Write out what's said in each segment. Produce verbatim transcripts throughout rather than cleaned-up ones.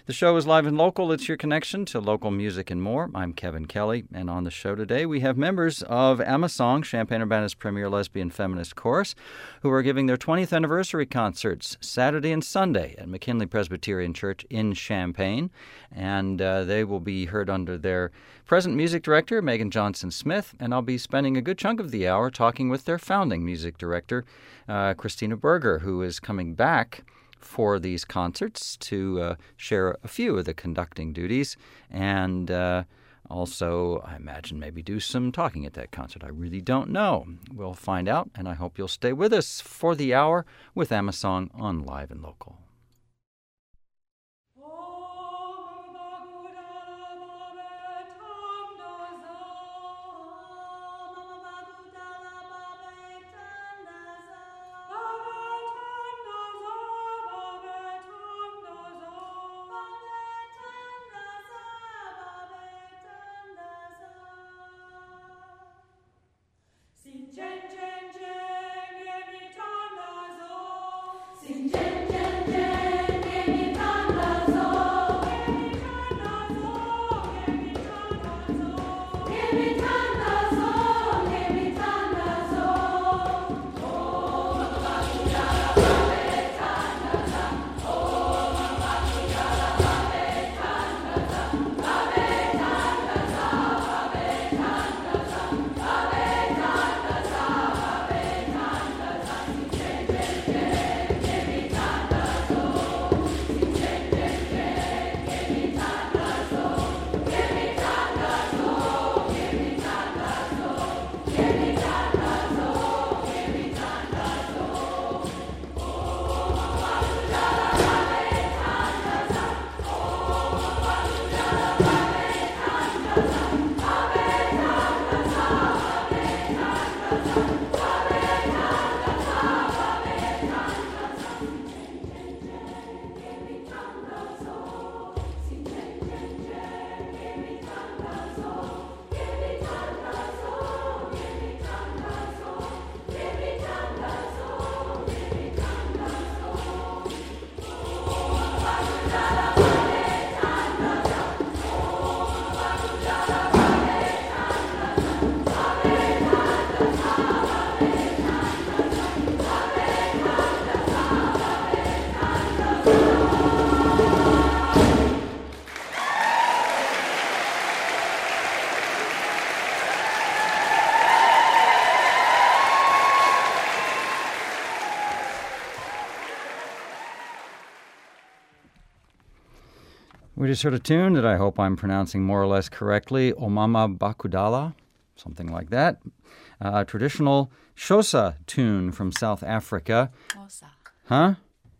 The show is live and local. It's your connection to local music and more. I'm Kevin Kelly, and on the show today we have members of Amasong, Champaign-Urbana's premier lesbian feminist chorus, who are giving their twentieth anniversary concerts Saturday and Sunday at McKinley Presbyterian Church in Champaign, and uh, they will be heard under their present music director, Megan Johnson Smith, and I'll be spending a good chunk of the hour talking with their founding music director, uh, Christina Berger, who is coming back for these concerts to uh, share a few of the conducting duties and uh, also, I imagine, maybe do some talking at that concert. I really don't know. We'll find out, and I hope you'll stay with us for the hour with Amasong on Live and Local. We just heard a tune that I hope I'm pronouncing more or less correctly, Omama Bakudala, something like that. Uh, a traditional Xhosa tune from South Africa. Xhosa. Huh?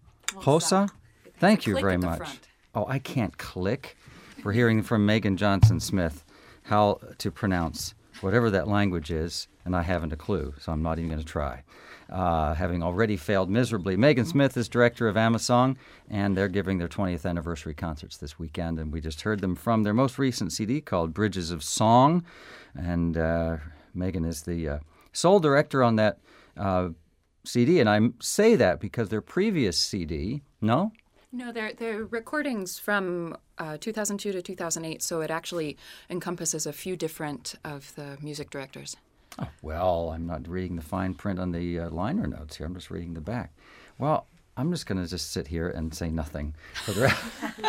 Xhosa. Xhosa? Thank you very much. Front. Oh, I can't click. We're hearing from Megan Johnson Smith how to pronounce whatever that language is, and I haven't a clue, so I'm not even going to try. Uh, having already failed miserably. Megan Smith is director of Amasong, and they're giving their twentieth anniversary concerts this weekend, and we just heard them from their most recent C D called Bridges of Song, and uh, Megan is the uh, sole director on that uh, C D, and I say that because their previous C D, no? No, they're, they're recordings from uh, two thousand two to two thousand eight, so it actually encompasses a few different of the music directors. Oh, well, I'm not reading the fine print on the uh, liner notes here. I'm just reading the back. Well, I'm just going to just sit here and say nothing for the rest.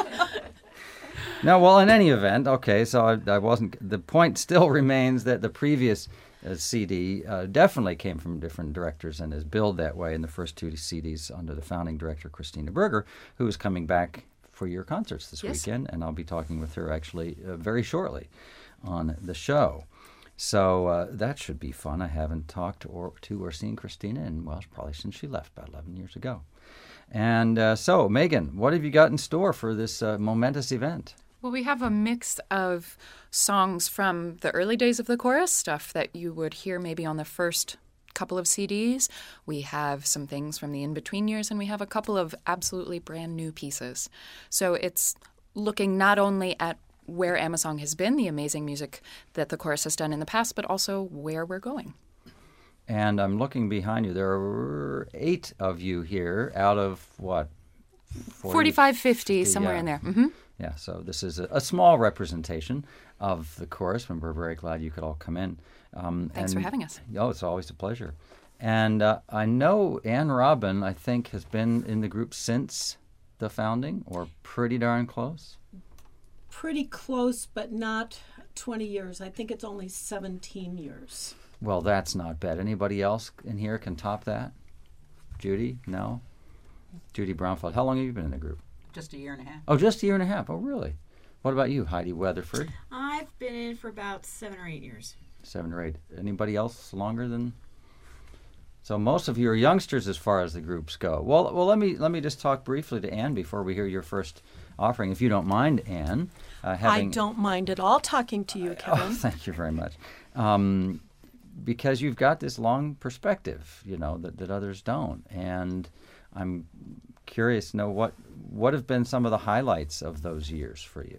No, well, in any event, okay, so I, I wasn't, the point still remains that the previous uh, C D uh, definitely came from different directors and is billed that way in the first two C Ds under the founding director, Christina Berger, who is coming back for your concerts this yes. weekend, and I'll be talking with her actually uh, very shortly on the show. So uh, that should be fun. I haven't talked or to or seen Christina in, well, probably since she left about eleven years ago. And uh, so, Megan, what have you got in store for this uh, momentous event? Well, we have a mix of songs from the early days of the chorus, stuff that you would hear maybe on the first couple of C Ds. We have some things from the in-between years, and we have a couple of absolutely brand new pieces. So it's looking not only at where Amasong has been, the amazing music that the chorus has done in the past, but also where we're going. And I'm looking behind you. There are eight of you here out of what? forty-five, fifty, somewhere yeah. in there. Mm-hmm. Yeah, so this is a, a small representation of the chorus, and we're very glad you could all come in. Um, Thanks and, for having us. Oh, it's always a pleasure. And uh, I know Ann Robin, I think, has been in the group since the founding, or pretty darn close? Pretty close, but not twenty years. I think it's only seventeen years. Well, that's not bad. Anybody else in here can top that? Judy? No? Judy Brownfeld. How long have you been in the group? Just a year and a half. Oh, just a year and a half. Oh, really? What about you, Heidi Weatherford? I've been in for about seven or eight years. Seven or eight. Anybody else longer than? So most of you are youngsters as far as the groups go. Well, well, let me let me just talk briefly to Ann before we hear your first offering, if you don't mind, Ann. Uh, having... I don't mind at all talking to you, Kevin. Oh, thank you very much. Um, because you've got this long perspective, you know, that, that others don't. And I'm curious to know what, what have been some of the highlights of those years for you?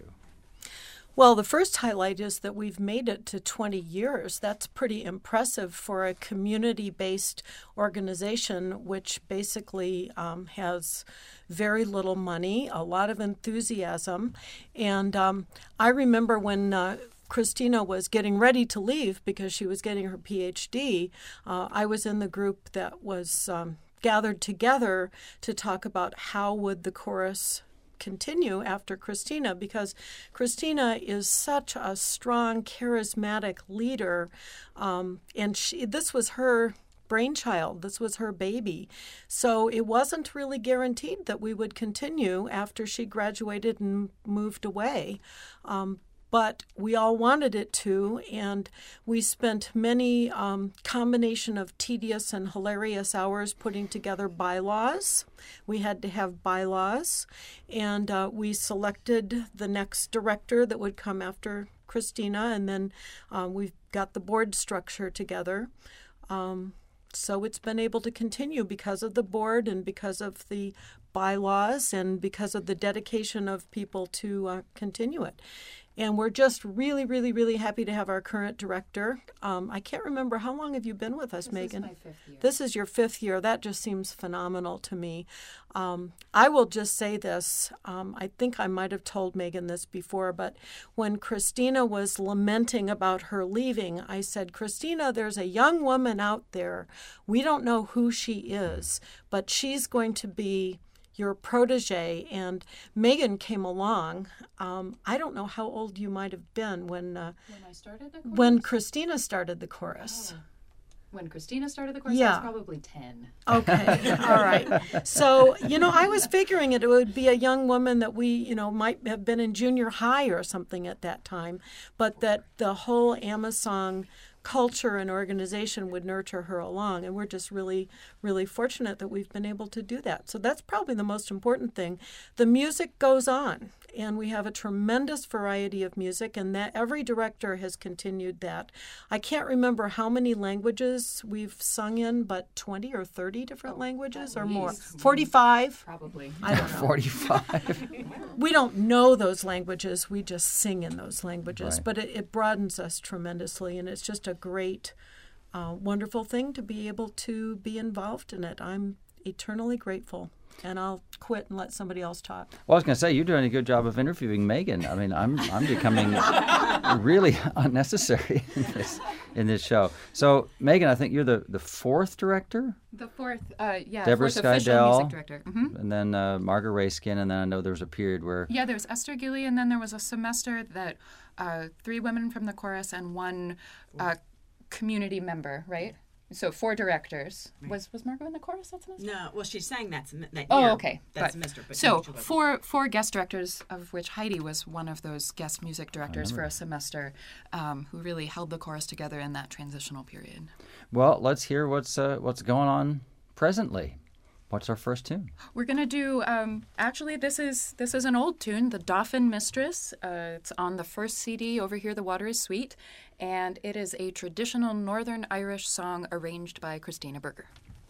Well, the first highlight is that we've made it to twenty years. That's pretty impressive for a community-based organization, which basically um, has very little money, a lot of enthusiasm. And um, I remember when uh, Christina was getting ready to leave because she was getting her P H D, uh, I was in the group that was um, gathered together to talk about how would the chorus continue after Christina, because Christina is such a strong, charismatic leader, um, and she, this was her brainchild. This was her baby. So it wasn't really guaranteed that we would continue after she graduated and moved away. Um, But we all wanted it to, and we spent many um, combination of tedious and hilarious hours putting together bylaws. We had to have bylaws, and uh, we selected the next director that would come after Christina, and then uh, we've got the board structure together. Um, so it's been able to continue because of the board and because of the bylaws and because of the dedication of people to uh, continue it. And we're just really, really, really happy to have our current director. Um, I can't remember, how long have you been with us, this Megan? This is my fifth year. This is your fifth year. That just seems phenomenal to me. Um, I will just say this. Um, I think I might have told Megan this before, but when Christina was lamenting about her leaving, I said, Christina, there's a young woman out there. We don't know who she is, but she's going to be your protege. And Megan came along. Um, I don't know how old you might have been when uh, when I started the chorus? when Christina started the chorus. Oh. When Christina started the chorus, Yeah. I was probably ten. Okay, all right. So, you know, I was figuring it, it would be a young woman that we, you know, might have been in junior high or something at that time, but that the whole Amasong culture and organization would nurture her along. And we're just really, really fortunate that we've been able to do that. So that's probably the most important thing. The music goes on, and we have a tremendous variety of music, and that every director has continued that. I can't remember how many languages we've sung in, but twenty or thirty different Oh, languages at or more. least. forty-five? Probably. I don't know. forty-five. We don't know those languages. We just sing in those languages. Right. But it, it broadens us tremendously, and it's just a great, uh, wonderful thing to be able to be involved in it. I'm eternally grateful. And I'll quit and let somebody else talk. Well, I was going to say, you're doing a good job of interviewing Megan. I mean, I'm I'm becoming really unnecessary in this in this show. So, Megan, I think you're the, the fourth director? The fourth, uh, yeah, Deborah fourth official Skydell, music director. Mm-hmm. And then uh, Margaret Rayskin, and then I know there was a period where... Yeah, there was Esther Gilly, and then there was a semester that uh, three women from the chorus and one uh, community member, right? So four directors. Right. Was was Margot in the chorus that semester? No, well, she sang that, sem- that Oh, year, okay. that But- semester. But So no, she wasn't. four four guest directors, of which Heidi was one of those guest music directors for remember. a semester, um, who really held the chorus together in that transitional period. Well, let's hear what's uh, what's going on presently. What's our first tune? We're gonna do. Um, actually, this is this is an old tune, "The Dauphin Mistress." Uh, it's on the first C D, "Over Here the Water is Sweet," and it is a traditional Northern Irish song arranged by Christina Berger.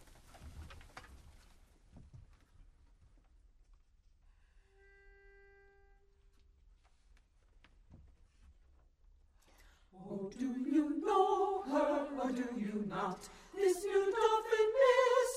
Oh, do you know her, or do you not? This new Dauphin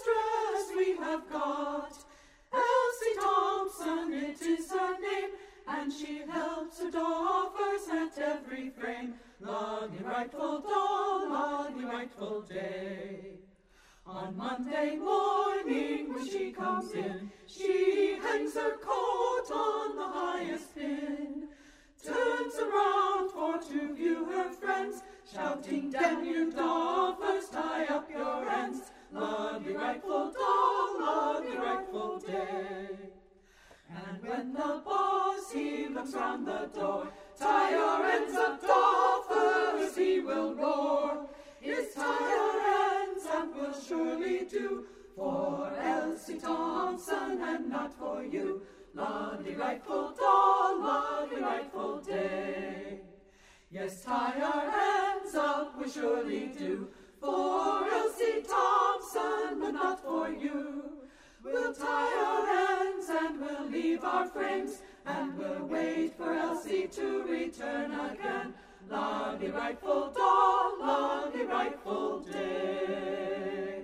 mistress we have got. Elsie Thompson, it is her name, and she helps her doffers at every frame. Luggy rightful doll, luggy rightful day. On Monday morning when she comes in, she hangs her coat on the highest pin, turns around for to view her friends, shouting, "Damn you doffers, tie up your ends. Luggy rightful doll, luggy rightful day." And when the boss he looks round the door, "Tie your ends up, doffers," he will roar. His tie your ends and will surely do for Elsie Thompson and not for you. Luggy rightful doll, luggy rightful day. Yes, tie our ends up we surely do for Elsie Thompson, but not for you. We'll tie our ends and we'll leave our frames, and we'll wait for Elsie to return again. Luggy rightful doll, luggy rightful day.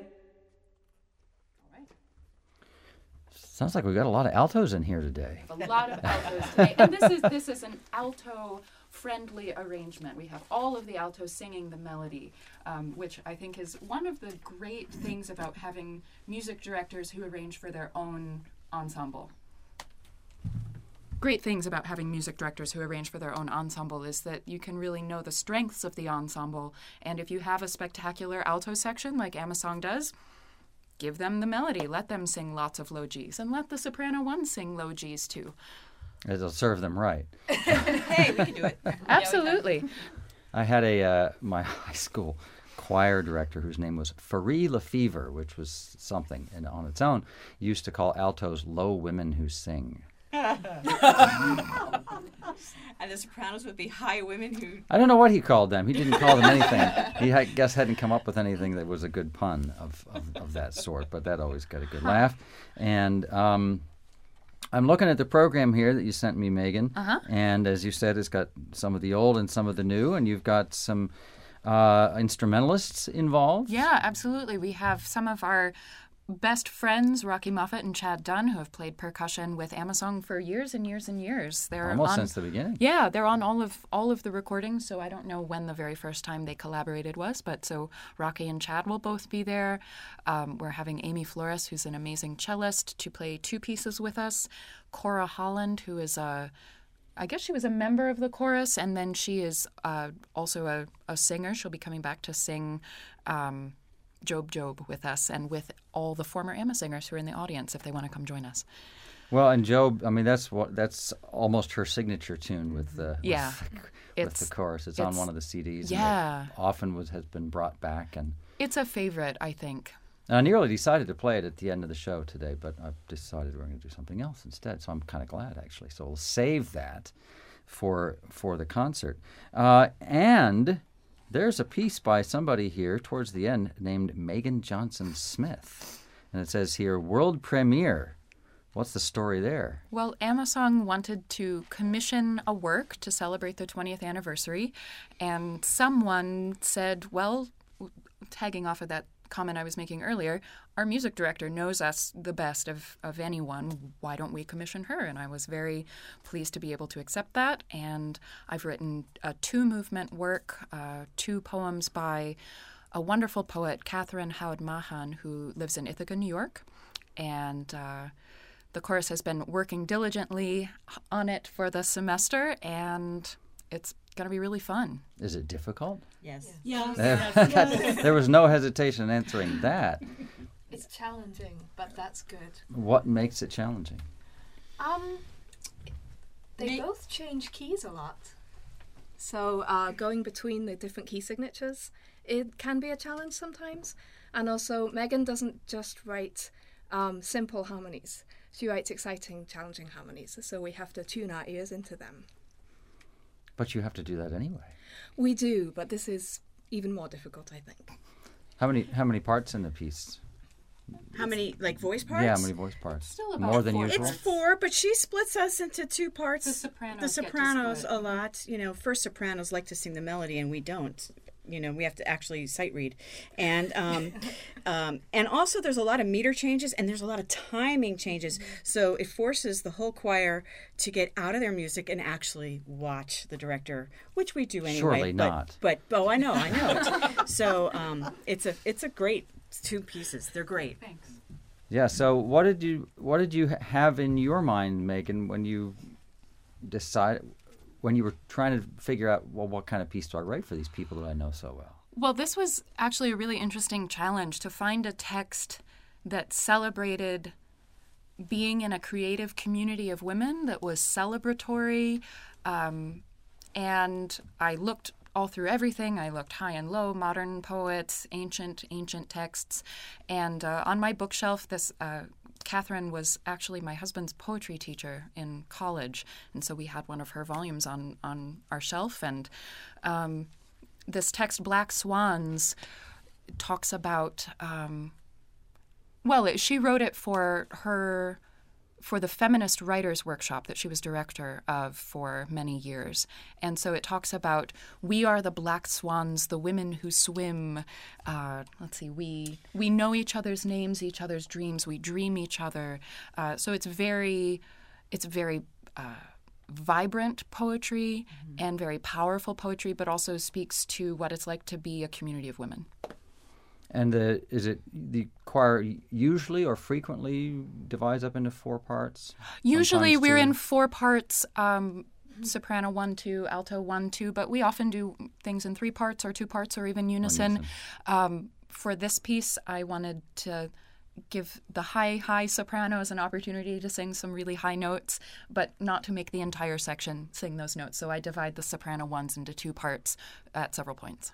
Sounds like we got a lot of altos in here today. A lot of altos today. And this is this is an alto-friendly arrangement. We have all of the altos singing the melody, um, which I think is one of the great things about having music directors who arrange for their own ensemble. Great things about having music directors who arrange for their own ensemble is that you can really know the strengths of the ensemble, and if you have a spectacular alto section like Amasong does, give them the melody, let them sing lots of low Gs, and let the soprano one sing low Gs too. It'll serve them right. Hey, we can do it. Absolutely. I had a uh, my high school choir director whose name was Farie Lefevre, which was something and on its own, used to call altos low women who sing. And the sopranos would be high women who... I don't know what he called them. He didn't call them anything. He, I guess, hadn't come up with anything that was a good pun of, of, of that sort, but that always got a good laugh. And um, I'm looking at the program here that you sent me, Megan, Uh-huh. and as you said, it's got some of the old and some of the new, and you've got some uh, instrumentalists involved. Yeah, absolutely. We have some of our best friends, Rocky Moffat and Chad Dunn, who have played percussion with Amasong for years and years and years. They're Almost on, since the beginning. Yeah, they're on all of all of the recordings, so I don't know when the very first time they collaborated was, but so Rocky and Chad will both be there. Um, we're having Amy Flores, who's an amazing cellist, to play two pieces with us. Cora Holland, who is a I guess she was a member of the chorus, and then she is uh, also a, a singer. She'll be coming back to sing um, Job Job with us and with all the former Amma singers who are in the audience if they want to come join us. Well, and Job, I mean, that's what that's almost her signature tune with the Yeah, with, with it's- the chorus. It's, on it's- one of the C Ds. yeah. And it often was has been brought back, and It's a favorite, I think. I nearly decided to play it at the end of the show today, but I've decided we're going to do something else instead. So I'm kind of glad, actually. So we'll save that for for the concert. Uh, and there's a piece by somebody here towards the end named Megan Johnson Smith, and it says here world premiere. What's the story there? Well, Amasong wanted to commission a work to celebrate the twentieth anniversary, and someone said, well, tagging off of that comment I was making earlier, our music director knows us the best of, of anyone. Why don't we commission her? And I was very pleased to be able to accept that. And I've written a two-movement work, uh, two poems by a wonderful poet, Catherine Howard Mahan, who lives in Ithaca, New York. And uh, the chorus has been working diligently on it for the semester, and it's going to be really fun. Is it difficult? Yes. Yes. There, there was no hesitation in answering that. It's challenging, but that's good. What makes it challenging? Um, they Me- both change keys a lot. So uh, going between the different key signatures, it can be a challenge sometimes. And also, Megan doesn't just write um, simple harmonies. She writes exciting, challenging harmonies. So we have to tune our ears into them. But you have to do that anyway. We do, but this is even more difficult, I think. How many how many parts in the piece? How many, like, voice parts? Yeah, how many voice parts? Still about More than four. usual? It's four, but she splits us into two parts. The sopranos The get to sopranos split. a lot. You know, first sopranos like to sing the melody, and we don't. you know, we have to actually sight read. And um, um, and also there's a lot of meter changes and there's a lot of timing changes. So it forces the whole choir to get out of their music and actually watch the director, which we do anyway. Surely but, not. But, oh, I know, I know. so um, it's a it's a great two pieces. They're great. Thanks. Yeah. So what did you what did you have in your mind, Megan, when you decided when you were trying to figure out, well, what kind of piece do I write for these people that I know so well? Well, this was actually a really interesting challenge to find a text that celebrated being in a creative community of women, that was celebratory. Um, and I looked all through everything. I looked high and low, modern poets, ancient, ancient texts. And uh, on my bookshelf, this uh, Catherine was actually my husband's poetry teacher in college, and so we had one of her volumes on, on our shelf. And um, this text, Black Swans, talks about, um, well, it, she wrote it for her, for the Feminist Writers Workshop that she was director of for many years. And so it talks about, we are the black swans, the women who swim. Uh, let's see, we we know each other's names, each other's dreams, we dream each other. Uh, so it's very, it's very uh, vibrant poetry mm-hmm. and very powerful poetry, but also speaks to what it's like to be a community of women. And the, is it the choir usually or frequently divides up into four parts? Usually Sometimes we're two? in four parts, um, soprano one, two, alto one, two, but we often do things in three parts or two parts or even unison. unison. Um, for this piece, I wanted to give the high, high sopranos an opportunity to sing some really high notes, but not to make the entire section sing those notes. So I divide the soprano ones into two parts at several points.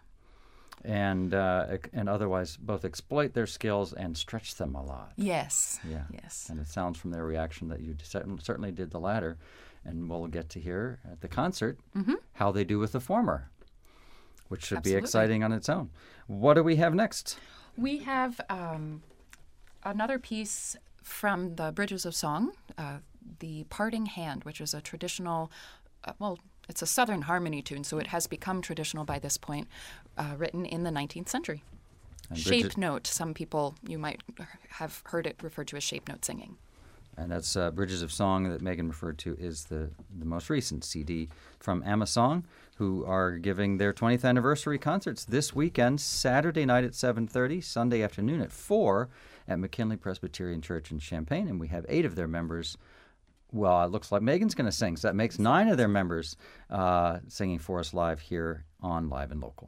And uh, and otherwise both exploit their skills and stretch them a lot. Yes. Yeah. Yes. And it sounds from their reaction that you certainly did the latter. And we'll get to hear at the concert mm-hmm. how they do with the former, which should Absolutely. be exciting on its own. What do we have next? We have um, another piece from the Bridges of Song, uh, The Parting Hand, which is a traditional, uh, well, it's a Southern harmony tune, so it has become traditional by this point, uh, written in the nineteenth century. And shape Bridget, note. Some people, you might have heard it referred to as shape note singing. And that's uh, Bridges of Song that Megan referred to is the, the most recent C D from AmaSong, who are giving their twentieth anniversary concerts this weekend, Saturday night at seven thirty, Sunday afternoon at four at McKinley Presbyterian Church in Champaign. And we have eight of their members. Well, it looks like Megan's going to sing, so that makes nine of their members uh, singing for us live here on Live and Local.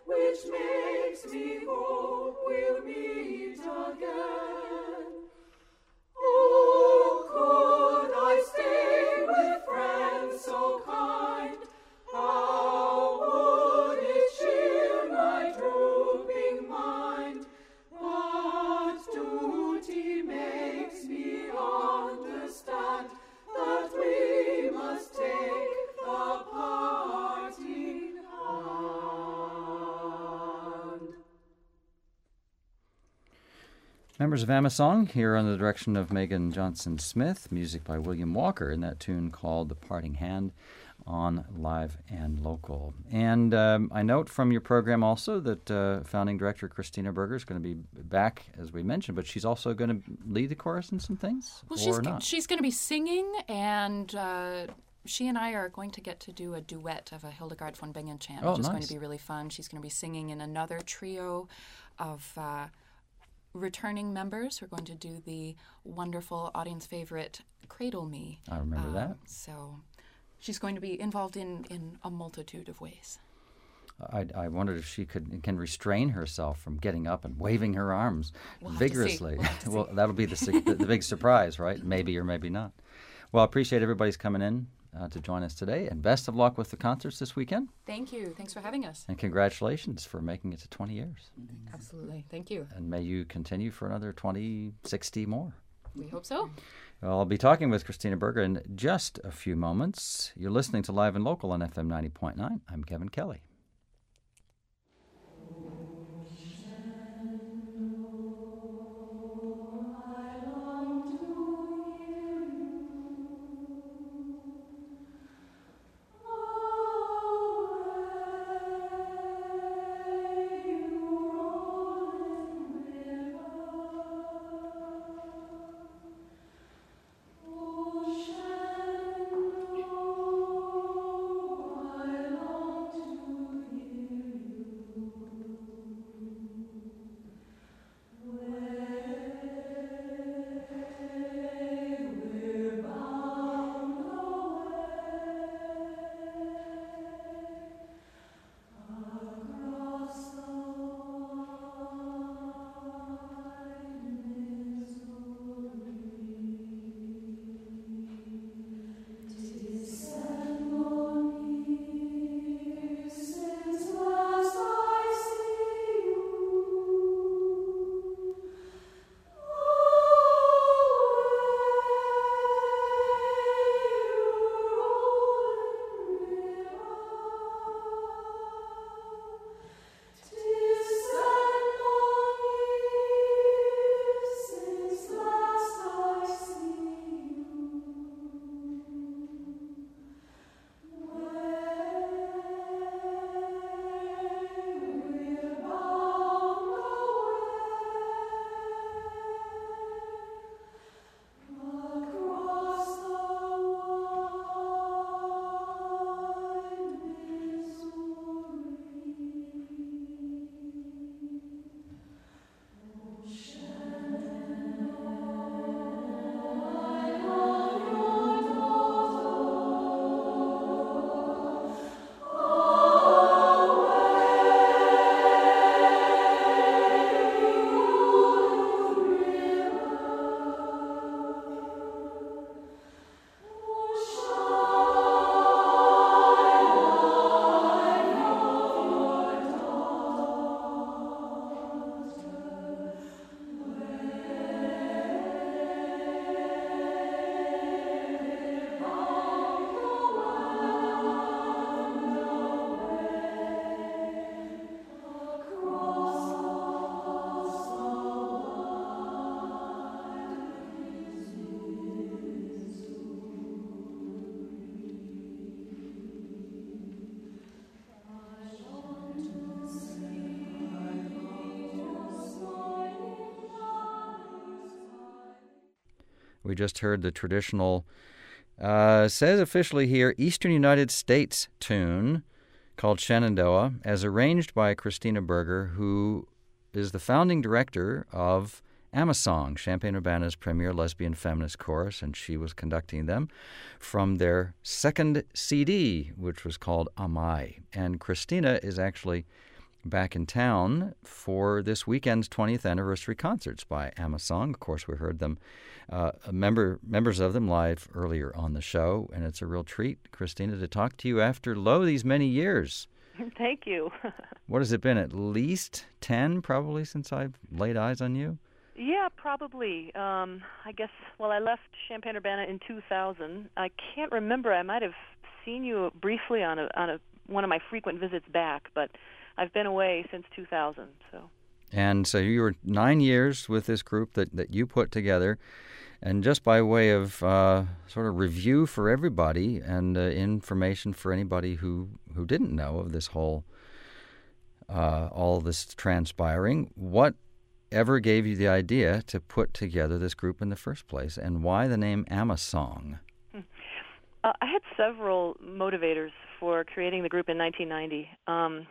which makes me hope we'll meet again. Oh, could I stay with friends so kind? How would it cheer my drooping mind? But duty makes me understand that we must take the parting hand. Members of Amasong here under the direction of Megan Johnson-Smith, music by William Walker, in that tune called The Parting Hand on Live and Local. And um, I note from your program also that uh, founding director Christina Berger is going to be back, as we mentioned, but she's also going to lead the chorus in some things, Well, or she's not? she's going to be singing, and uh, she and I are going to get to do a duet of a Hildegard von Bingen chant, Oh, which is nice. going to be really fun. She's going to be singing in another trio of uh, returning members who are going to do the wonderful audience favorite Cradle Me. I remember Um, that. So she's going to be involved in, in a multitude of ways. I, I wondered if she could can restrain herself from getting up and waving her arms We'll have to see. vigorously. We'll have to Well, see. that'll be the, sig- the the big surprise, right? Maybe or maybe not. Well, I appreciate everybody's coming in uh, to join us today, and best of luck with the concerts this weekend. Thank you. Thanks for having us. And congratulations for making it to twenty years. Absolutely. Thank you. And may you continue for another twenty, sixty more. We hope so. Well, I'll be talking with Christina Berger in just a few moments. You're listening to Live and Local on F M ninety point nine. I'm Kevin Kelly. We just heard the traditional, uh, says officially here, Eastern United States tune called Shenandoah, as arranged by Christina Berger, who is the founding director of Amasong, Champaign-Urbana's premier lesbian feminist chorus, and she was conducting them from their second C D, which was called Amai. And Christina is actually back in town for this weekend's twentieth anniversary concerts by Amasong. Of course, we heard them, uh, member members of them live earlier on the show, and it's a real treat, Christina, to talk to you after, lo, these many years. Thank you. What has it been, at least ten, probably, since I've laid eyes on you? Yeah, probably. Um, I guess, well, I left Champaign-Urbana in two thousand. I can't remember. I might have seen you briefly on a on a one of my frequent visits back, but I've been away since two thousand. So. And so you were nine years with this group that, that you put together. And just by way of uh, sort of review for everybody and uh, information for anybody who, who didn't know of this whole, uh, all this transpiring, what ever gave you the idea to put together this group in the first place, and why the name Amasong? Uh, I had several motivators for creating the group in nineteen ninety. Um,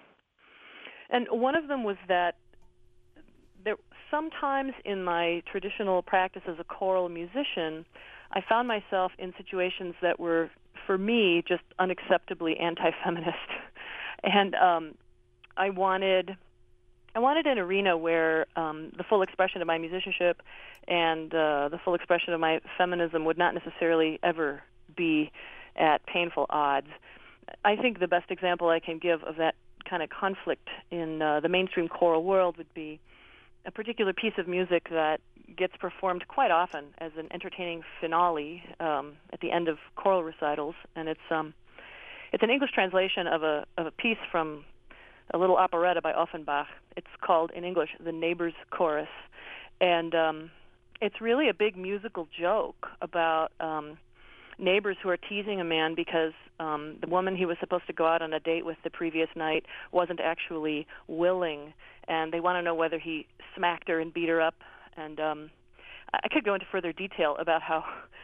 and one of them was that there sometimes in my traditional practice as a choral musician, I found myself in situations that were, for me, just unacceptably anti-feminist. And um, I wanted... I wanted an arena where um, the full expression of my musicianship and uh, the full expression of my feminism would not necessarily ever be at painful odds. I think the best example I can give of that kind of conflict in uh, the mainstream choral world would be a particular piece of music that gets performed quite often as an entertaining finale um, at the end of choral recitals, and it's um, it's an English translation of a of a piece from a little operetta by Offenbach. It's called, in English, The Neighbor's Chorus. And um, it's really a big musical joke about um, neighbors who are teasing a man because um, the woman he was supposed to go out on a date with the previous night wasn't actually willing, and they want to know whether he smacked her and beat her up. And um, I could go into further detail about how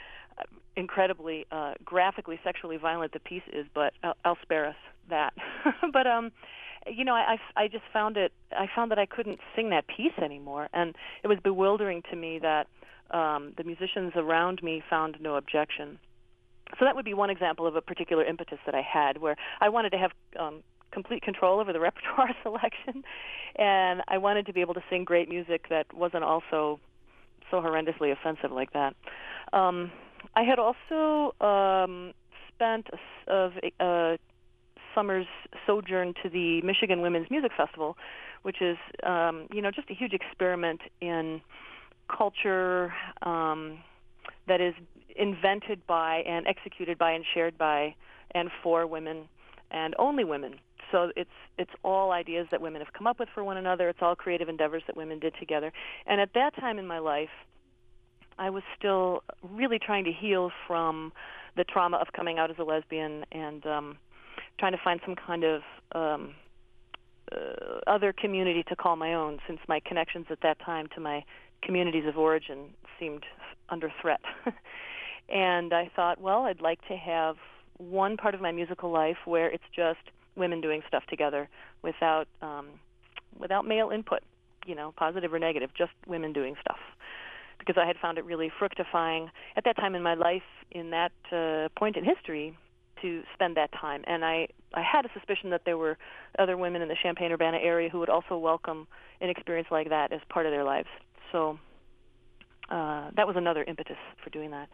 incredibly uh, graphically sexually violent the piece is, but I'll, I'll spare us that. but um, you know, I, I, I just found it, I found that I couldn't sing that piece anymore, and it was bewildering to me that um, the musicians around me found no objection. So that would be one example of a particular impetus that I had, where I wanted to have um, complete control over the repertoire selection, and I wanted to be able to sing great music that wasn't also so horrendously offensive like that. Um, I had also um, spent a, a, a summer's sojourn to the Michigan Women's Music Festival, which is, um, you know, just a huge experiment in culture um, that is invented by and executed by and shared by and for women and only women. So it's it's all ideas that women have come up with for one another. It's all creative endeavors that women did together. And at that time in my life, I was still really trying to heal from the trauma of coming out as a lesbian and um, trying to find some kind of um, uh, other community to call my own, since my connections at that time to my communities of origin seemed under threat. And I thought, well, I'd like to have one part of my musical life where it's just women doing stuff together without um, without male input, you know, positive or negative, just women doing stuff. Because I had found it really fructifying at that time in my life, in that uh, point in history, to spend that time. And I, I had a suspicion that there were other women in the Champaign-Urbana area who would also welcome an experience like that as part of their lives. So uh, that was another impetus for doing that.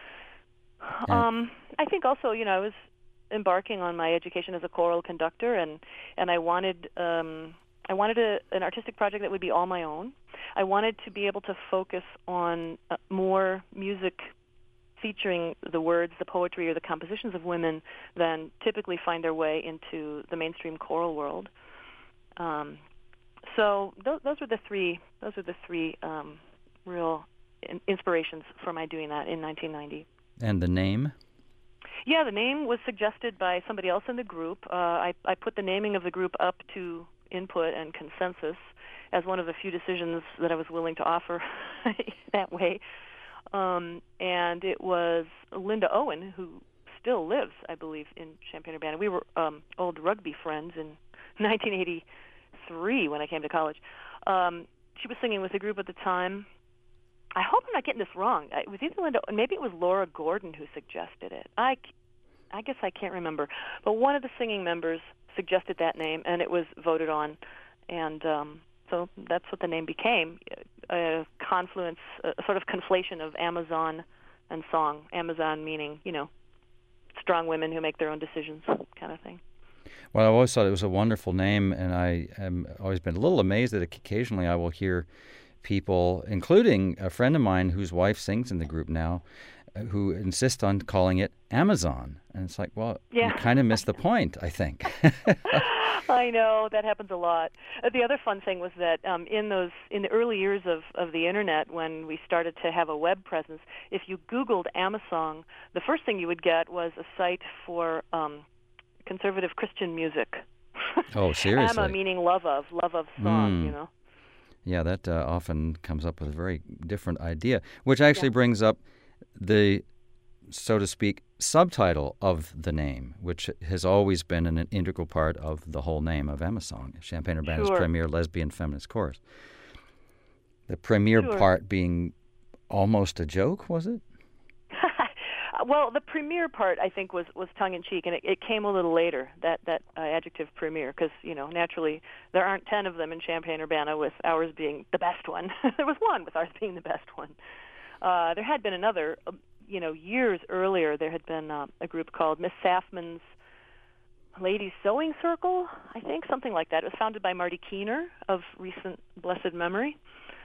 Um, I think also, you know, I was embarking on my education as a choral conductor, and, and I wanted um, I wanted a, an artistic project that would be all my own. I wanted to be able to focus on uh, more music featuring the words, the poetry, or the compositions of women than typically find their way into the mainstream choral world. Um, so th- those were the three. Those were the three um, real in- inspirations for my doing that in nineteen ninety. And the name? Yeah, the name was suggested by somebody else in the group. Uh, I, I put the naming of the group up to input and consensus as one of the few decisions that I was willing to offer that way. Um, and it was Linda Owen, who still lives, I believe, in Champaign-Urbana. We were um, old rugby friends in nineteen eighty-three when I came to college. Um, she was singing with the group at the time. I hope I'm not getting this wrong. It was either Linda, maybe it was Laura Gordon who suggested it. I, I guess I can't remember, but one of the singing members suggested that name, and it was voted on, and um, so that's what the name became, a confluence, a sort of conflation of Amazon and song. Amazon meaning, you know, strong women who make their own decisions, kind of thing. Well, I always thought it was a wonderful name, and I have always been a little amazed that occasionally I will hear people, including a friend of mine whose wife sings in the group now, who insist on calling it Amazon. And it's like, well, yeah. you kind of missed the point, I think. I know, that happens a lot. Uh, the other fun thing was that um, in those in the early years of, of the Internet, when we started to have a web presence, if you Googled Amasong, the first thing you would get was a site for um, conservative Christian music. Oh, seriously? Ama meaning love of, love of song, mm. you know. Yeah, that uh, often comes up with a very different idea, which actually yeah. brings up the, so to speak, subtitle of the name, which has always been an, an integral part of the whole name of Amasong, Champaign-Urbana's sure. premier lesbian feminist chorus. The premier sure. part being almost a joke, was it? Well, the premier part, I think, was, was tongue-in-cheek, and it, it came a little later, that, that uh, adjective premier, because, you know, naturally, there aren't ten of them in Champaign-Urbana, with ours being the best one. There was one with ours being the best one. Uh, there had been another, uh, you know, years earlier, there had been uh, a group called Miss Saffman's Ladies Sewing Circle, I think, something like that. It was founded by Marty Keener of recent blessed memory.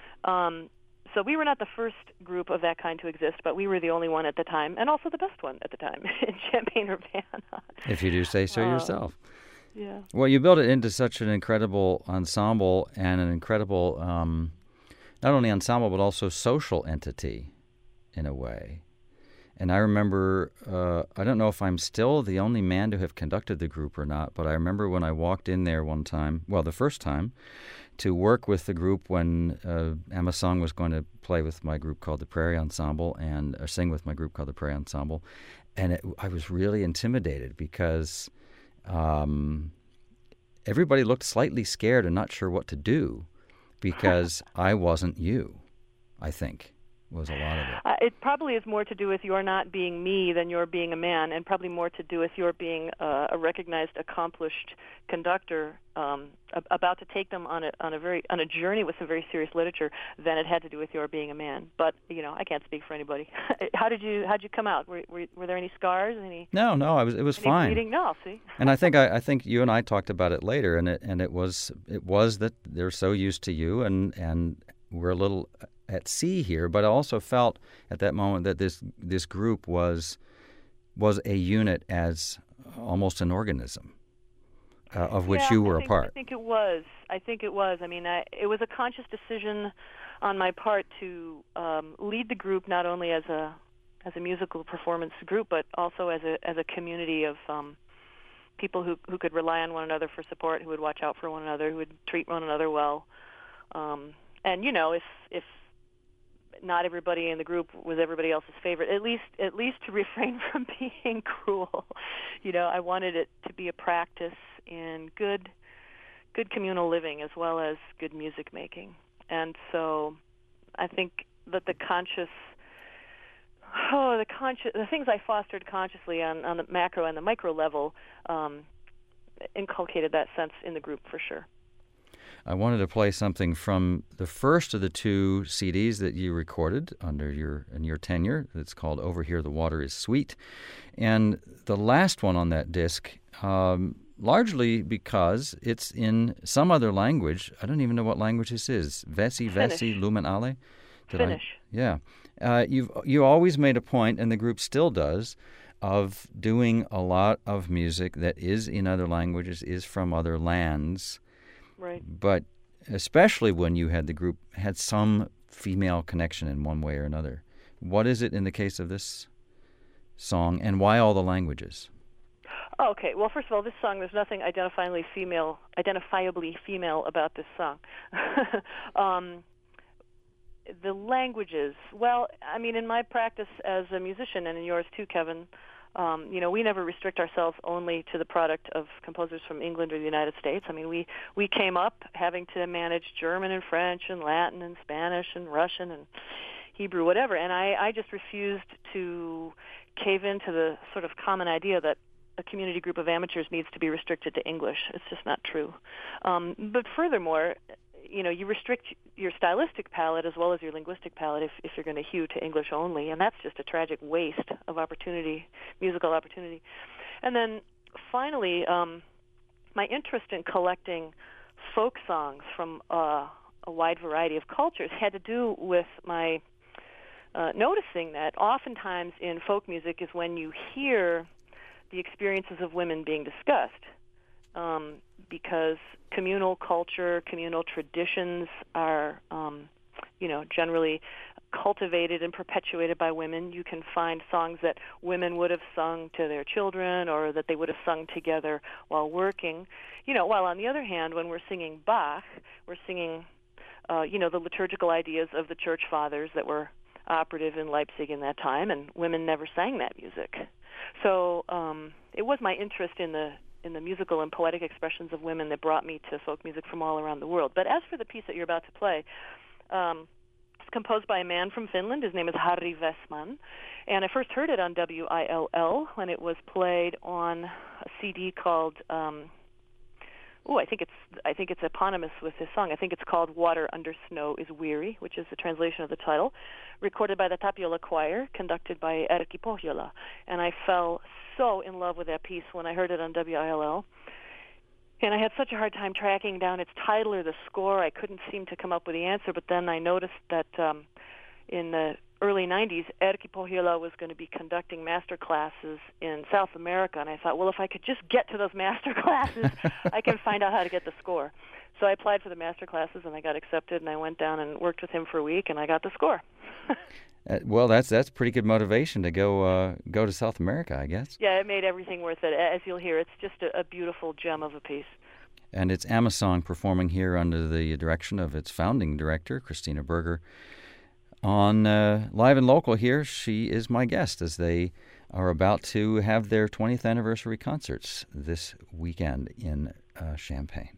Um So we were not the first group of that kind to exist, but we were the only one at the time, and also the best one at the time in Champaign-Urbana. If you do say so uh, yourself. Yeah. Well, you built it into such an incredible ensemble and an incredible, um, not only ensemble, but also social entity in a way. And I remember, uh, I don't know if I'm still the only man to have conducted the group or not, but I remember when I walked in there one time, well, the first time, to work with the group when uh, Amasong was going to play with my group called the Prairie Ensemble and or sing with my group called the Prairie Ensemble. And it, I was really intimidated because um, everybody looked slightly scared and not sure what to do because I wasn't you, I think. Was a lot of it. Uh, it probably is more to do with your not being me than your being a man, and probably more to do with your being uh, a recognized, accomplished conductor um, a- about to take them on a on a very on a journey with some very serious literature than it had to do with your being a man. But you know, I can't speak for anybody. How did you how did you come out? Were, were were there any scars? Any? No, no, I was it was any fine. Bleeding? No, see. And I think I, I think you and I talked about it later, and it and it was it was that they're so used to you, and and we're a little at sea here, but I also felt at that moment that this this group was was a unit as almost an organism uh, of which yeah, you were I think, a part. I think it was. I think it was. I mean, I, it was a conscious decision on my part to um, lead the group not only as a as a musical performance group, but also as a as a community of um, people who who could rely on one another for support, who would watch out for one another, who would treat one another well. Um, and you know, if if not everybody in the group was everybody else's favorite, at least at least to refrain from being cruel. You know, I wanted it to be a practice in good good communal living as well as good music making. And so I think that the conscious oh the conscious the things I fostered consciously on, on the macro and the micro level um, inculcated that sense in the group for sure. I wanted to play something from the first of the two C Ds that you recorded under your in your tenure. It's called Over Here the Water is Sweet. And the last one on that disc, um, largely because it's in some other language. I don't even know what language this is. Vesi, Vesi, Lumen Ale? Did Finnish. I? Yeah. Uh, you've you always made a point, and the group still does, of doing a lot of music that is in other languages, is from other lands. Right. But especially when you had the group had some female connection in one way or another. What is it in the case of this song, and why all the languages? Oh, okay. Well, first of all, this song, there's nothing identifiably female, identifiably female about this song. um, the languages, well, I mean, in my practice as a musician, and in yours too, Kevin, Um, you know, we never restrict ourselves only to the product of composers from England or the United States. I mean, we, we came up having to manage German and French and Latin and Spanish and Russian and Hebrew, whatever. And I, I just refused to cave into the sort of common idea that a community group of amateurs needs to be restricted to English. It's just not true. Um, but furthermore, you know, you restrict your stylistic palette as well as your linguistic palette if, if you're going to hew to English only, and that's just a tragic waste of opportunity, musical opportunity. And then finally, um, my interest in collecting folk songs from uh, a wide variety of cultures had to do with my uh, noticing that oftentimes in folk music is when you hear the experiences of women being discussed, um, because communal culture, communal traditions are, um, you know, generally cultivated and perpetuated by women. You can find songs that women would have sung to their children or that they would have sung together while working. You know, while on the other hand, when we're singing Bach, we're singing, uh, you know, the liturgical ideas of the church fathers that were operative in Leipzig in that time, and women never sang that music. So um, it was my interest in the in the musical and poetic expressions of women that brought me to folk music from all around the world. But as for the piece that you're about to play, um, it's composed by a man from Finland. His name is Harri Vessman, and I first heard it on W I L L when it was played on a C D called. Um, Oh, I think it's I think it's eponymous with this song. I think it's called "Water Under Snow is Weary," which is the translation of the title, recorded by the Tapiola Choir, conducted by Erkki Pohjola. And I fell so in love with that piece when I heard it on W I L L. And I had such a hard time tracking down its title or the score. I couldn't seem to come up with the answer. But then I noticed that um, in the early nineties, Erkki Pohjola was going to be conducting master classes in South America, and I thought, well, if I could just get to those master classes, I can find out how to get the score. So I applied for the master classes, and I got accepted, and I went down and worked with him for a week, and I got the score. uh, well, that's that's pretty good motivation to go uh, go to South America, I guess. Yeah, it made everything worth it. As you'll hear, it's just a, a beautiful gem of a piece. And it's Amasong performing here under the direction of its founding director, Christina Berger. On uh, Live and Local here, she is my guest as they are about to have their twentieth anniversary concerts this weekend in uh, Champaign.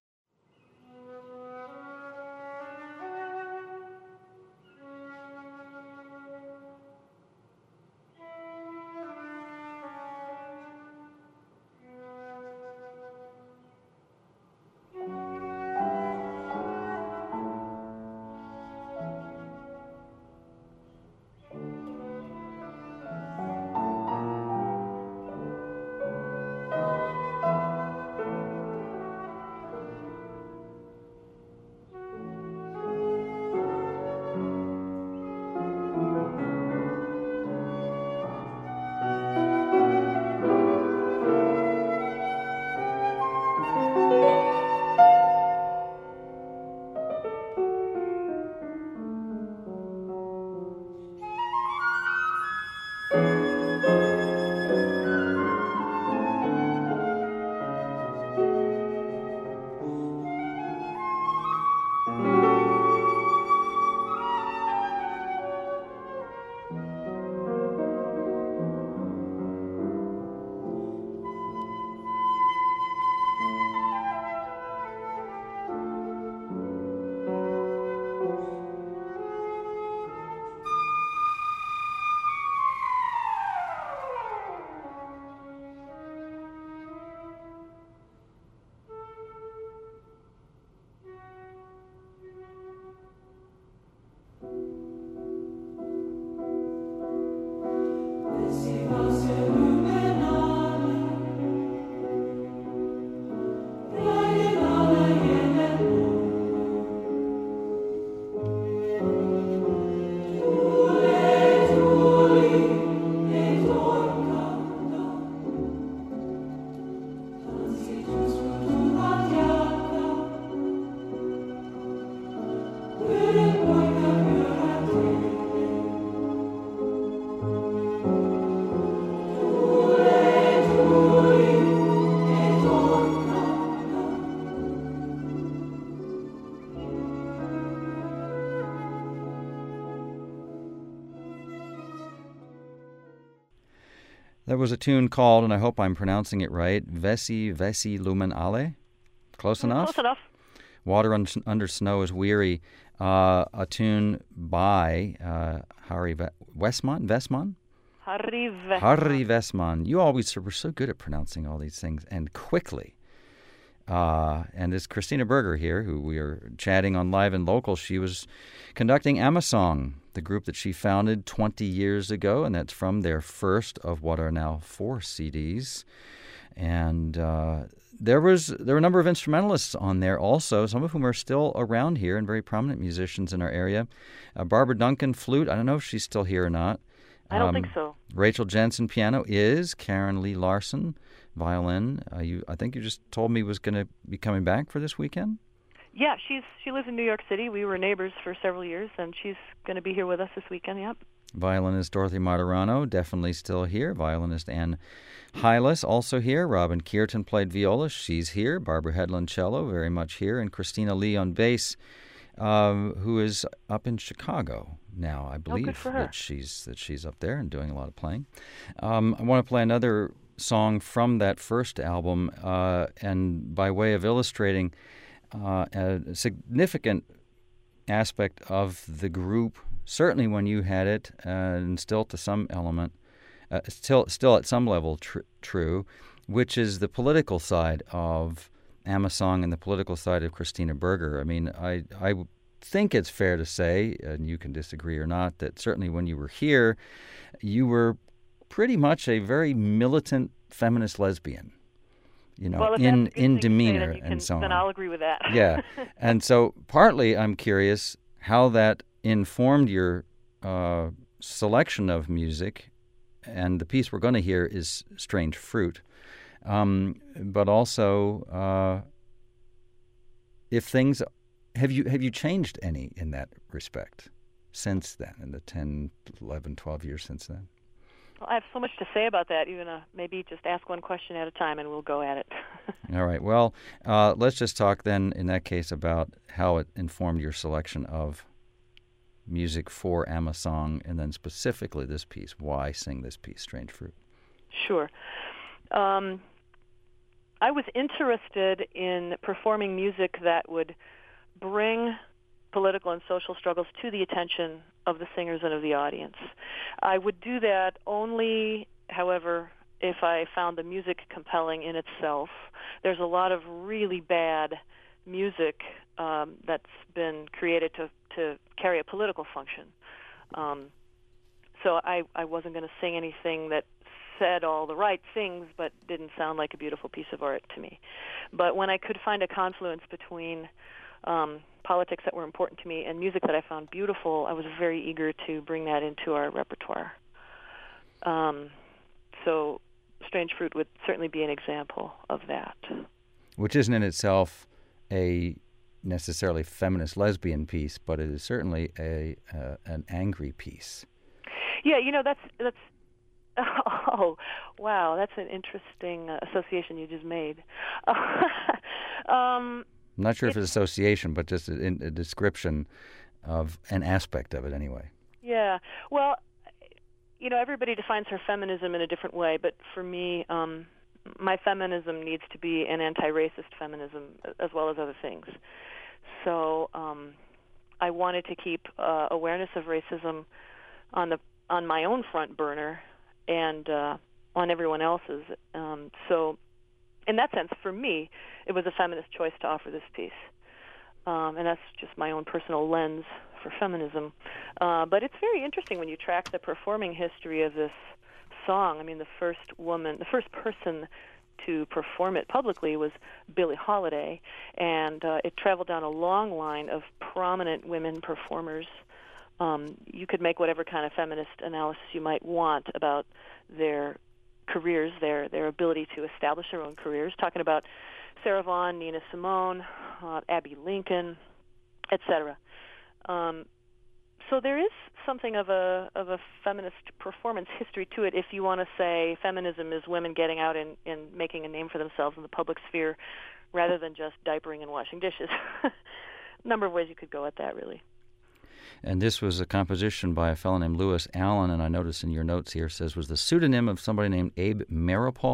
That was a tune called, and I hope I'm pronouncing it right, Vessi Vessi Lumen Ale. Close enough? Close enough. Water Un- Under Snow is Weary, uh, a tune by uh, Harry Ve- Westman? Westman? Harry Westman. Harry Westman. You always were so good at pronouncing all these things and quickly. Uh, and it's Christina Berger here, who we are chatting on Live and Local. She was conducting Amasong, the group that she founded twenty years ago, and that's from their first of what are now four C Ds. And uh, there was there were a number of instrumentalists on there also, some of whom are still around here and very prominent musicians in our area. Uh, Barbara Duncan, flute. I don't know if she's still here or not. I don't um, think so. Rachel Jensen, piano, is. Karen Lee Larson, violin. Uh, you, I think you just told me was going to be coming back for this weekend? Yeah, she's she lives in New York City. We were neighbors for several years, and she's going to be here with us this weekend, yep. Violinist Dorothy Martirano, definitely still here. Violinist Ann Hylas, also here. Robin Kearton played viola. She's here. Barbara Hedlund, cello, very much here. And Christina Lee on bass, um, who is up in Chicago now, I believe. Oh, good for her. that she's that she's up there and doing a lot of playing. Um, I want to play another song from that first album, uh, and by way of illustrating uh, a significant aspect of the group, certainly when you had it, uh, and still to some element, uh, still still at some level tr- true, which is the political side of Amasong and the political side of Christina Berger. I mean, I I think it's fair to say, and you can disagree or not, that certainly when you were here, you were pretty much a very militant feminist lesbian, you know, well, if in, that's a good in thing to say, demeanor then you can, and so on. Then I'll agree with that. Yeah. And so partly I'm curious how that informed your uh, selection of music, and the piece we're going to hear is Strange Fruit. Um, but also, uh, if things, have you have you changed any in that respect since then, in the ten, eleven, twelve years since then? Well, I have so much to say about that. You're going to maybe just ask one question at a time, and we'll go at it. All right. Well, uh, let's just talk then, in that case, about how it informed your selection of music for Amasong, and then specifically this piece. Why sing this piece, Strange Fruit? Sure. Um, I was interested in performing music that would bring political and social struggles to the attention of the singers and of the audience. I would do that only, however, if I found the music compelling in itself. There's a lot of really bad music um, that's been created to, to carry a political function. Um, so I, I wasn't going to sing anything that said all the right things but didn't sound like a beautiful piece of art to me. But when I could find a confluence between um, politics that were important to me and music that I found beautiful, I was very eager to bring that into our repertoire. Um, so Strange Fruit would certainly be an example of that. Which isn't in itself a necessarily feminist lesbian piece, but it is certainly a uh, an angry piece. Yeah, you know, that's that's oh, wow, that's an interesting uh, association you just made. um, I'm not sure if it's association, but just a, a description of an aspect of it anyway. Yeah, well, you know, everybody defines her feminism in a different way, but for me, um, my feminism needs to be an anti-racist feminism as well as other things. So um, I wanted to keep uh, awareness of racism on the on my own front burner and uh, on everyone else's. Um, so in that sense, for me, it was a feminist choice to offer this piece. Um, and that's just my own personal lens for feminism. Uh, but it's very interesting when you track the performing history of this song. I mean, the first woman, the first person to perform it publicly was Billie Holiday, and uh, it traveled down a long line of prominent women performers. Um, you could make whatever kind of feminist analysis you might want about their careers, their their ability to establish their own careers, talking about Sarah Vaughan, Nina Simone, uh, Abby Lincoln, et cetera. Um, so there is something of a of a feminist performance history to it, if you want to say feminism is women getting out and, and making a name for themselves in the public sphere rather than just diapering and washing dishes. A number of ways you could go at that, really. And this was a composition by a fellow named Lewis Allen, and I notice in your notes here it says was the pseudonym of somebody named Abe Maripol.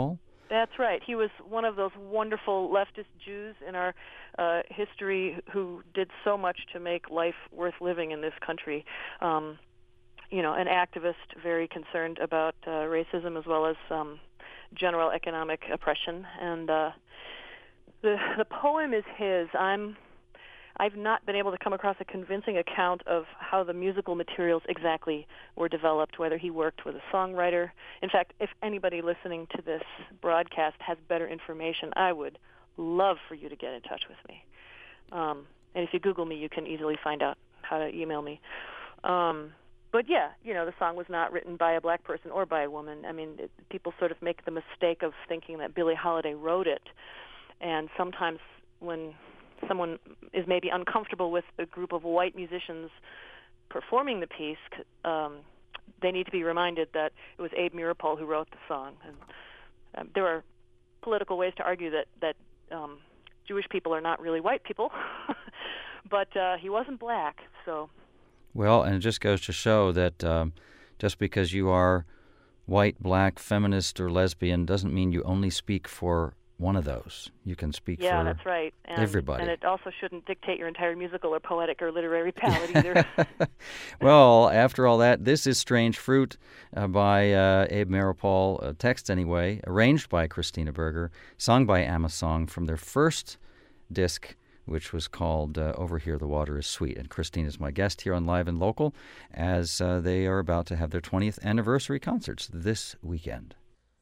That's right. He was one of those wonderful leftist Jews in our uh, history who did so much to make life worth living in this country. Um, you know, an activist very concerned about uh, racism as well as um, general economic oppression. And uh, the the poem is his. I'm I've not been able to come across a convincing account of how the musical materials exactly were developed, whether he worked with a songwriter. In fact, if anybody listening to this broadcast has better information, I would love for you to get in touch with me. Um, and if you Google me, you can easily find out how to email me. Um, but yeah, you know, the song was not written by a black person or by a woman. I mean, it, people sort of make the mistake of thinking that Billie Holiday wrote it. And sometimes when someone is maybe uncomfortable with a group of white musicians performing the piece, um, they need to be reminded that it was Abe Meeropol who wrote the song. And um, there are political ways to argue that, that um, Jewish people are not really white people, but uh, he wasn't black, so... Well, and it just goes to show that um, just because you are white, black, feminist, or lesbian doesn't mean you only speak for one of those. You can speak yeah, for that's right. And, everybody. And it also shouldn't dictate your entire musical or poetic or literary palette either. Well, after all that, this is Strange Fruit uh, by uh, Abe Meeropol, uh, text anyway, arranged by Christina Berger, sung by Amasong from their first disc, which was called uh, Over Here the Water is Sweet. And Christine is my guest here on Live and Local as uh, they are about to have their twentieth anniversary concerts this weekend.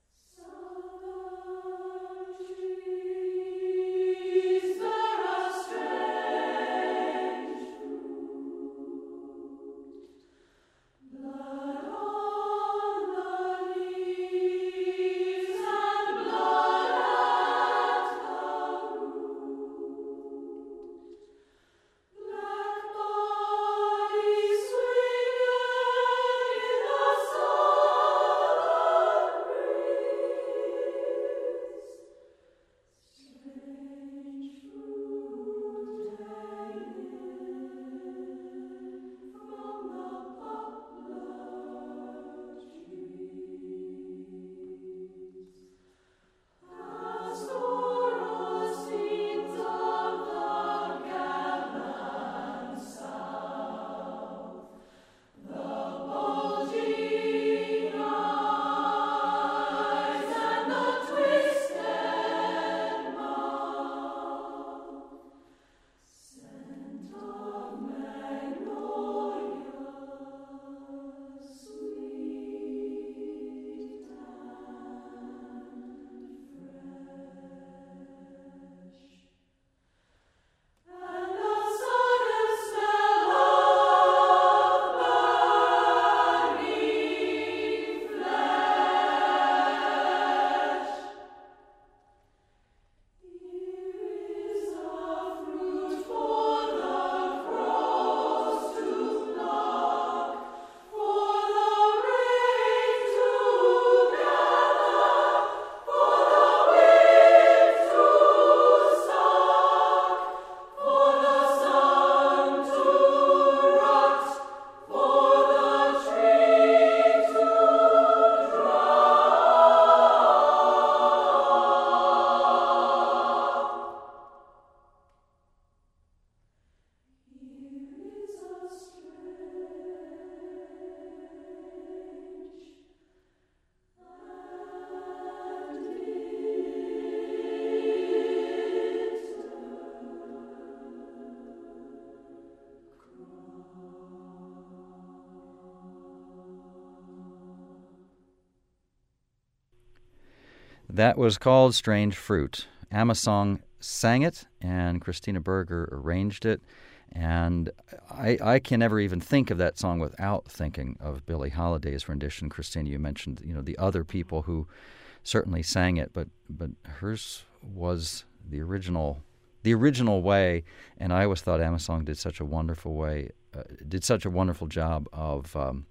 That was called Strange Fruit. Amasong sang it, and Christina Berger arranged it. And I, I can never even think of that song without thinking of Billie Holiday's rendition. Christina, you mentioned, you know, the other people who certainly sang it, but but hers was the original, the original way. And I always thought Amasong did such a wonderful way, uh, did such a wonderful job of um,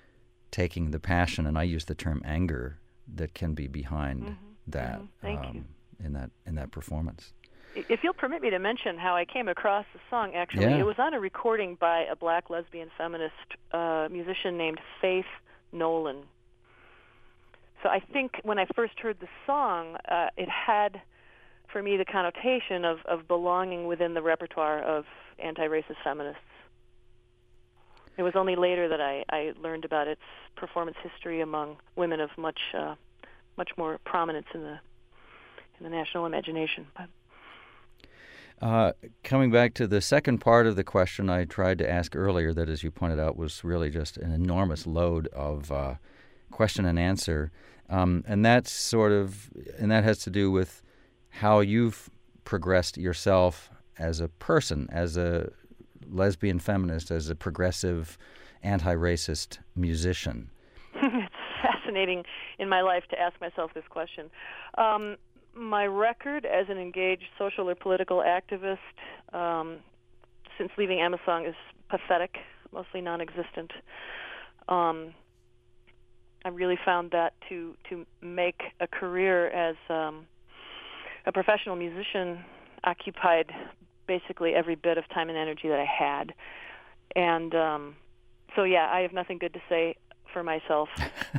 taking the passion, and I use the term anger, that can be behind mm-hmm. that mm-hmm. Thank um, you. in that in that performance. If you'll permit me to mention how I came across the song, actually, yeah. it was on a recording by a black lesbian feminist uh, musician named Faith Nolan. so I think when I first heard the song, uh, it had, for me, the connotation of, of belonging within the repertoire of anti-racist feminists. It was only later that I, I learned about its performance history among women of much uh, much more prominence in the in the national imagination. But. Uh, coming back to the second part of the question I tried to ask earlier, that, as you pointed out, was really just an enormous load of uh, question and answer, um, and that's sort of, and that has to do with how you've progressed yourself as a person, as a lesbian feminist, as a progressive, anti-racist musician. It's fascinating in my life to ask myself this question. Um, my record as an engaged social or political activist um, since leaving Amasong is pathetic, mostly non-existent. Um, I really found that to, to make a career as um, a professional musician occupied basically every bit of time and energy that I had. And um, so, yeah, I have nothing good to say for myself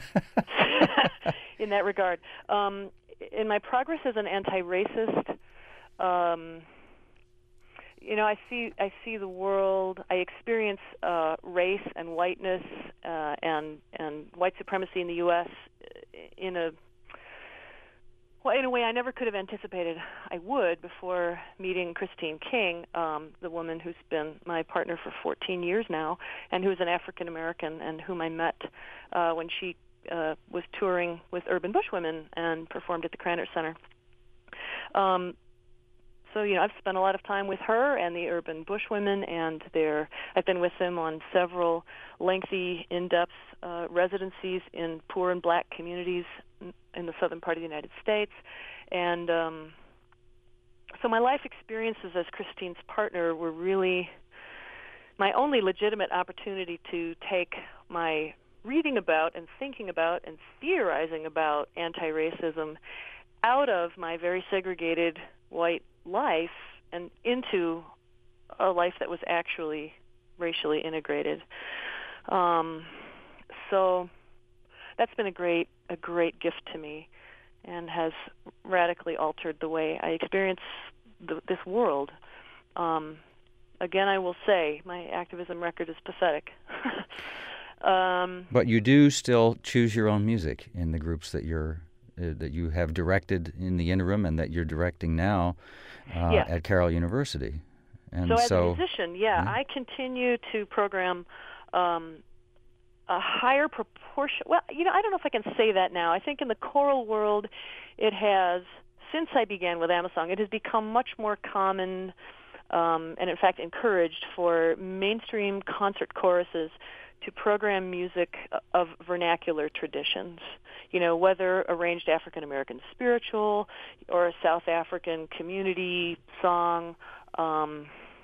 in that regard. Um, in my progress as an anti-racist, um, you know, I see I see the world, I experience uh, race and whiteness uh, and and white supremacy in the U S in a Well, in a way I never could have anticipated I would before meeting Christine King, um, the woman who's been my partner for fourteen years now, and who's an African American, and whom I met uh, when she uh, was touring with Urban Bush Women and performed at the Krannert Center. Um, so, you know, I've spent a lot of time with her and the Urban Bush Women, and their, I've been with them on several lengthy, in-depth uh, residencies in poor and black communities in the southern part of the United States. And um, so my life experiences as Christine's partner were really my only legitimate opportunity to take my reading about and thinking about and theorizing about anti-racism out of my very segregated white life and into a life that was actually racially integrated. Um, so that's been a great a great gift to me, and has radically altered the way I experience the, this world. Um, again, I will say my activism record is pathetic. um, but you do still choose your own music in the groups that you're uh, that you have directed in the interim and that you're directing now uh, yeah. at Carroll University. And so, as so, a musician, yeah, yeah, I continue to program um, a higher proportion. Well, you know, I don't know if I can say that now. I think in the choral world, it has, since I began with Amasong, it has become much more common um, and, in fact, encouraged for mainstream concert choruses to program music of vernacular traditions. You know, whether arranged African American spiritual or a South African community song, um,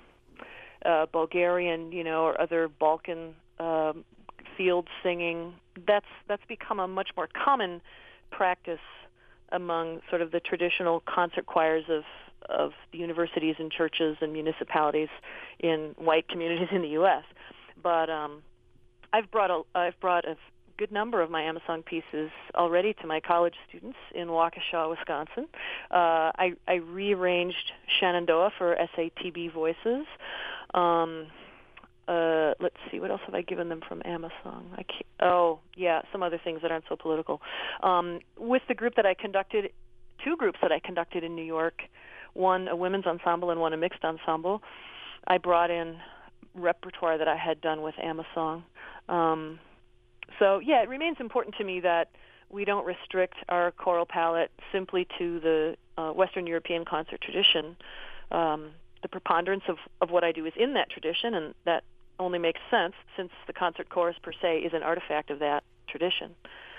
uh, Bulgarian, you know, or other Balkan um, field singing. That's that's become a much more common practice among sort of the traditional concert choirs of of the universities and churches and municipalities in white communities in the U S. But um, I've brought a I've brought a good number of my Amasong pieces already to my college students in Waukesha, Wisconsin. Uh, I, I rearranged Shenandoah for S A T B Voices. Um, uh, let's see, what else have I given them from Amasong? I can't, oh, yeah, some other things that aren't so political. Um, with the group that I conducted, two groups that I conducted in New York, one a women's ensemble and one a mixed ensemble, I brought in repertoire that I had done with Amasong. Um, so, yeah, it remains important to me that we don't restrict our choral palette simply to the uh, Western European concert tradition. Um, the preponderance of, of what I do is in that tradition, and that only makes sense since the concert chorus per se is an artifact of that tradition.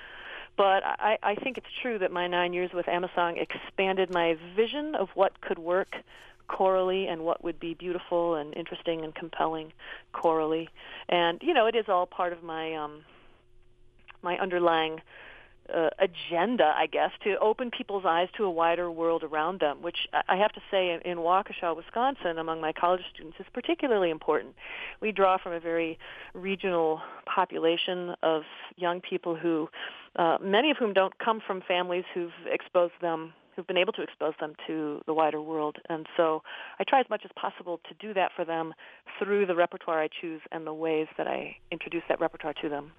But I, I think it's true that my nine years with Amasong expanded my vision of what could work chorally and what would be beautiful and interesting and compelling chorally. And, you know, it is all part of my um, my underlying uh, agenda, I guess, to open people's eyes to a wider world around them, which I have to say in, in Waukesha, Wisconsin, among my college students is particularly important. We draw from a very regional population of young people who, uh, many of whom don't come from families who've exposed them who've been able to expose them to the wider world. And so I try as much as possible to do that for them through the repertoire I choose and the ways that I introduce that repertoire to them.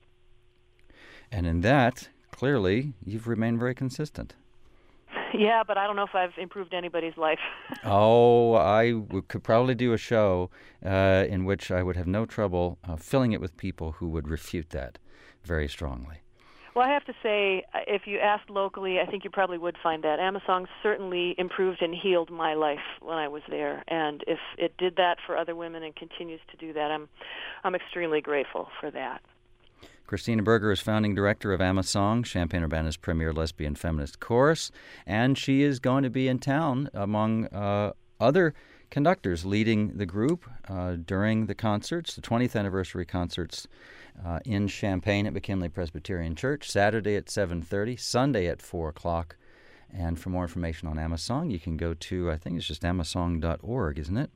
And in that, clearly, you've remained very consistent. Yeah, but I don't know if I've improved anybody's life. Oh, I w- could probably do a show uh, in which I would have no trouble uh, filling it with people who would refute that very strongly. Well, I have to say, if you asked locally, I think you probably would find that. Amasong certainly improved and healed my life when I was there. And if it did that for other women and continues to do that, I'm I'm extremely grateful for that. Christina Berger is founding director of Amasong, Champaign-Urbana's premier lesbian feminist chorus, and she is going to be in town among uh, other conductors leading the group uh, during the concerts, the twentieth anniversary concerts uh, in Champaign at McKinley Presbyterian Church, Saturday at seven thirty, Sunday at four o'clock. And for more information on Amasong, you can go to, I think it's just amasong dot org, isn't it?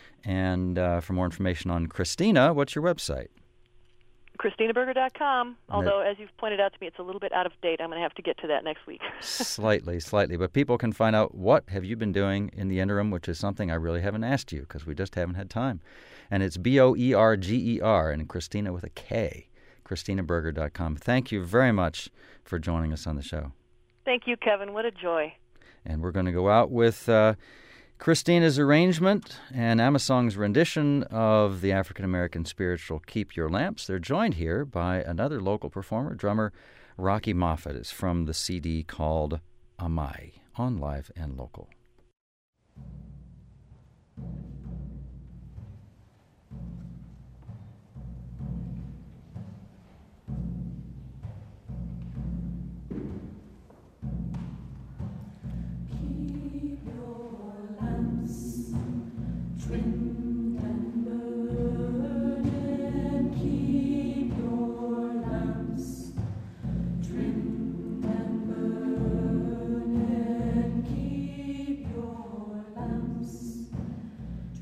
And uh, for more information on Christina, what's your website? Christina Berger dot com, although, as you've pointed out to me, it's a little bit out of date. I'm going to have to get to that next week. Slightly, slightly. But people can find out what have you been doing in the interim, which is something I really haven't asked you because we just haven't had time. And it's B O E R G E R, and Christina with a K, Christina Berger dot com. Thank you very much for joining us on the show. Thank you, Kevin. What a joy. And we're going to go out with uh, Christina's arrangement and Amasong's rendition of the African-American spiritual Keep Your Lamps. They're joined here by another local performer, drummer Rocky Moffett. It's from the C D called Amai on Live and Local. Trimmed and burning, keep your lamps. Trimmed and burning, keep your lamps.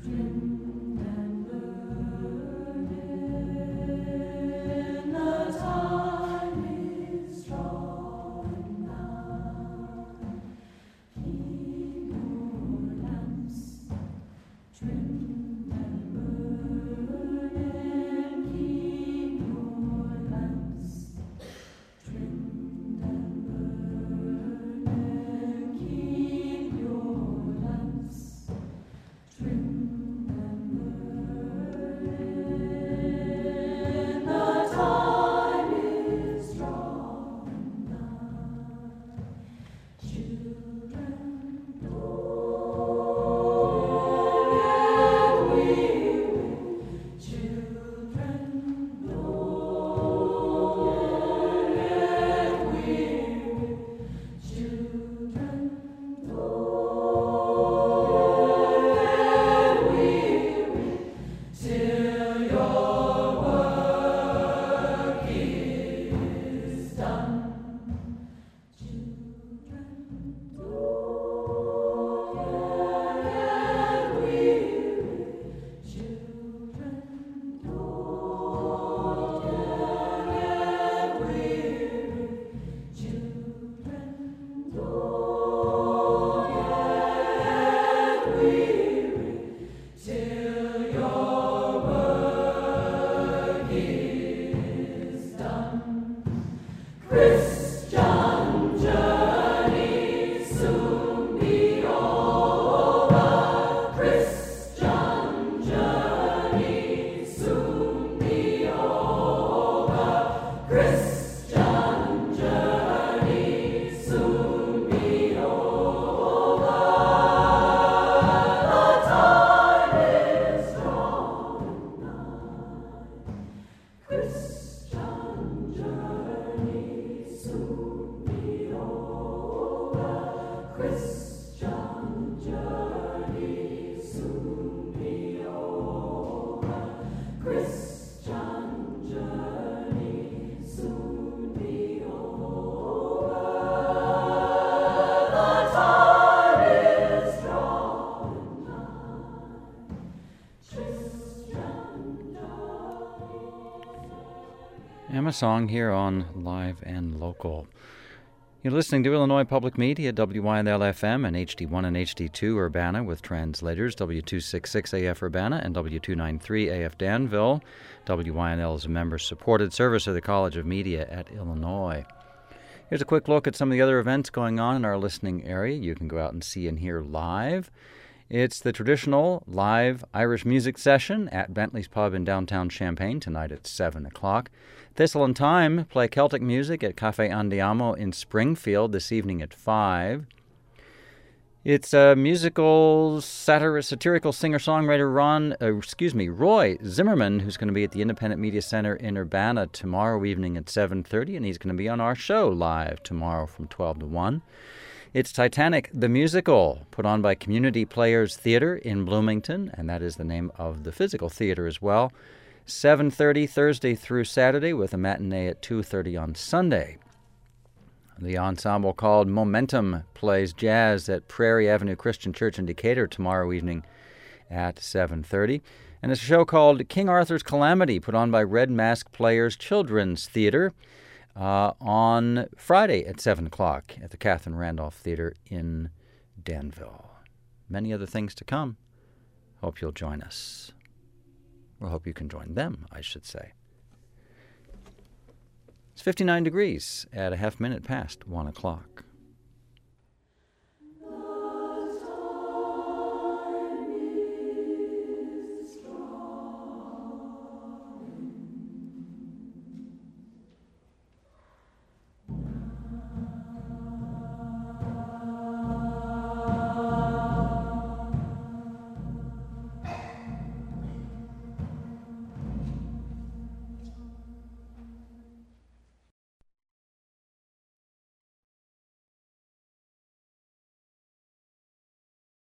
Emma Song here on Live and Local. You're listening to Illinois Public Media, W Y L F M and H D one and H D two Urbana with translators, W two sixty-six A F Urbana and W two ninety-three A F Danville. W Y N L is a member-supported service of the College of Media at Illinois. Here's a quick look at some of the other events going on in our listening area. You can go out and see and hear live. It's the traditional live Irish music session at Bentley's Pub in downtown Champaign tonight at seven o'clock. Thistle and Time play Celtic music at Cafe Andiamo in Springfield this evening at five. It's a musical, satir- satirical singer-songwriter Ron, uh, excuse me, Roy Zimmerman, who's going to be at the Independent Media Center in Urbana tomorrow evening at seven thirty, and he's going to be on our show live tomorrow from twelve to one. It's Titanic the Musical, put on by Community Players Theater in Bloomington, and that is the name of the physical theater as well. seven thirty Thursday through Saturday with a matinee at two thirty on Sunday. The ensemble called Momentum plays jazz at Prairie Avenue Christian Church in Decatur tomorrow evening at seven thirty. And it's a show called King Arthur's Calamity, put on by Red Mask Players Children's Theater uh, on Friday at seven o'clock at the Catherine Randolph Theater in Danville. Many other things to come. Hope you'll join us. Or hope you can join them, I should say. It's fifty-nine degrees at a half minute past one o'clock.